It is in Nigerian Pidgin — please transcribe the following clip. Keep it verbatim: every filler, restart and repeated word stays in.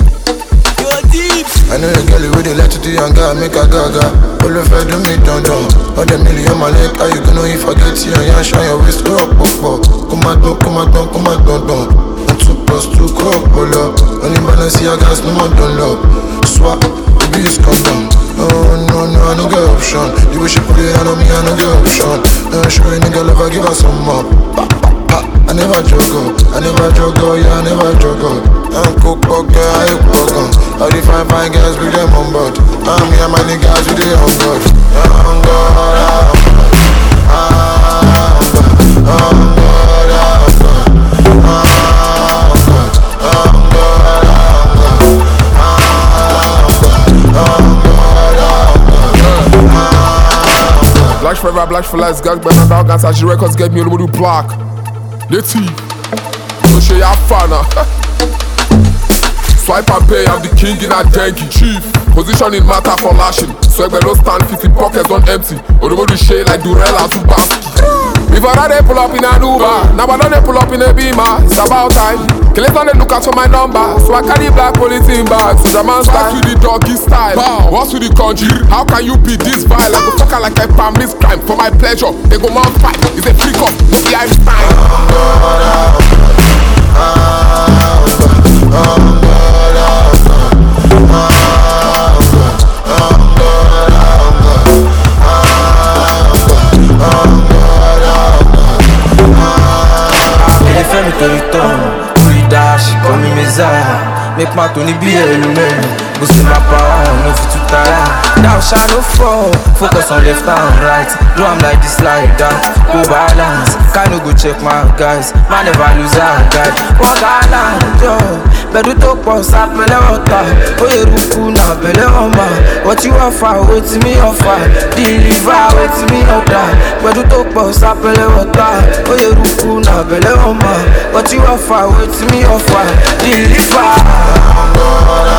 I know the girl with the let to the young guy make a gaga. All of her do me down down. All the million my leg, how you gonna if I get you and you shine your wrist up up up. Come on down, come on down, come on down down. And two plus two crop pull up. Only balance your gas, no more done love. Swap, baby it's come down. Oh no no, I no get option. The way she put it on me, I no get option. I'm sure a nigga love, I give her some more. I never juggle, I never juggle, yeah, I never juggle. I'm cook poker, I cook on. All the fine fine girls with them on board. I'm me and my niggas with them on board. I'm God, I'm God, I'm God, I'm God, I'm God, Black forever, black for life, gang better dog and Sashi records get me a little black. Let's see. So show ya fana. Swipe and pay, I'm the king in a denky chief. Position in matter for lashing. Swag no stand, fifty pockets on empty. Odobody shade like Durella to Basti. If I they pull up in an Uber, now I don't they pull up in a Beamer. It's about time. Kill it on the look out for my number. So I carry black polythene bags. So the man starts with the doggy style. Bow. What's with the country? How can you be this vile? Like a fucker like I palm this crime. For my pleasure, they go mount fight. It's a freak up, no be Einstein. Fais-moi te retombe, plus dash, comme une mesa. Make my Tony be a human. Boosting my power, no fit to tire. Thou shall no fall, focus on left and right. Do I'm like this, like that. Go balance, can no go check my guys. Man never lose a guy. One gallant, yo. Bedu to pause, appelle water. Oye ruku na belle oma. What you offer, what me offer. Deliver, what me order. Bedu to pause, appelle water. Oye ruku na belle oma. What you offer, what me offer. Deliver.